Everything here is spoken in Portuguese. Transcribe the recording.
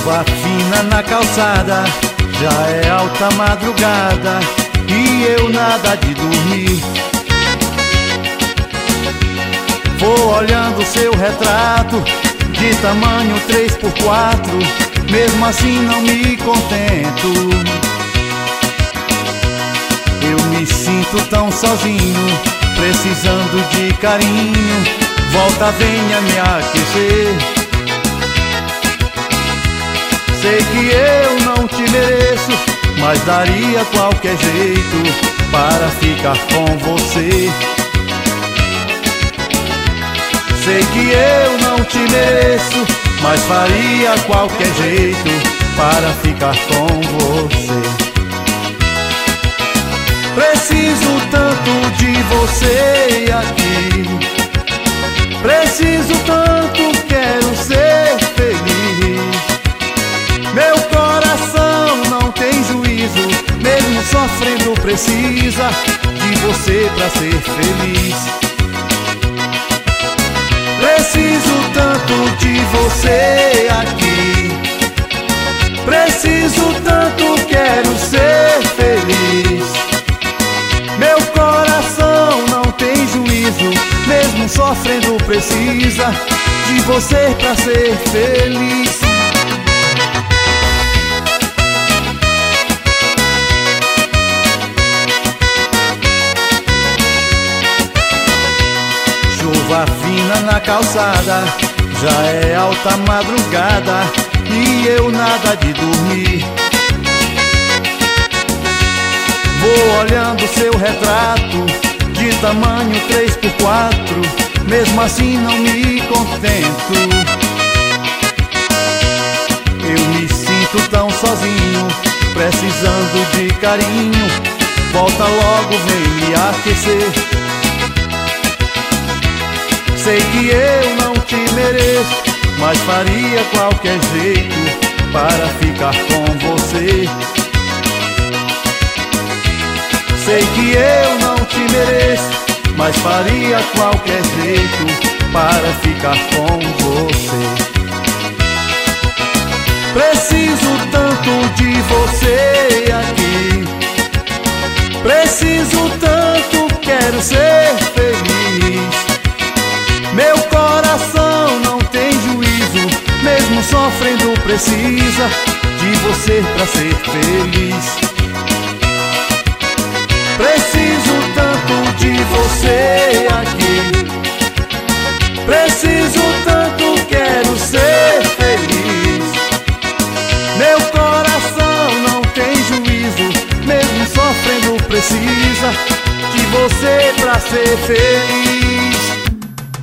Chuva fina na calçada, já é alta madrugada e eu nada de dormir. Vou olhando seu retrato de tamanho 3x4, mesmo assim não me contento. Eu me sinto tão sozinho, precisando de carinho. Volta, venha me aquecer. Sei que eu não te mereço, mas daria qualquer jeito para ficar com você. Sei que eu não te mereço, mas faria qualquer jeito para ficar com você. Preciso tanto de você aqui, preciso tanto, quero ser feliz. Meu coração não tem juízo, mesmo sofrendo precisa de você pra ser feliz. Preciso tanto de você aqui, preciso tanto, quero ser feliz. Meu coração não tem juízo, mesmo sofrendo precisa de você pra ser feliz. Chuva fina na calçada, já é alta madrugada e eu nada de dormir. Vou olhando seu retrato de tamanho 3x4, mesmo assim não me contento. Eu me sinto tão sozinho, precisando de carinho. Volta logo, vem me aquecer. Sei que eu não te mereço, mas faria qualquer jeito para ficar com você. Sei que eu não te mereço, mas faria qualquer jeito para ficar com você. Preciso tanto de você aqui, preciso tanto, quero ser feliz. Meu coração não tem juízo, mesmo sofrendo precisa de você pra ser feliz. Preciso tanto de você aqui, preciso tanto, quero ser feliz. Meu coração não tem juízo, mesmo sofrendo precisa de você pra ser feliz.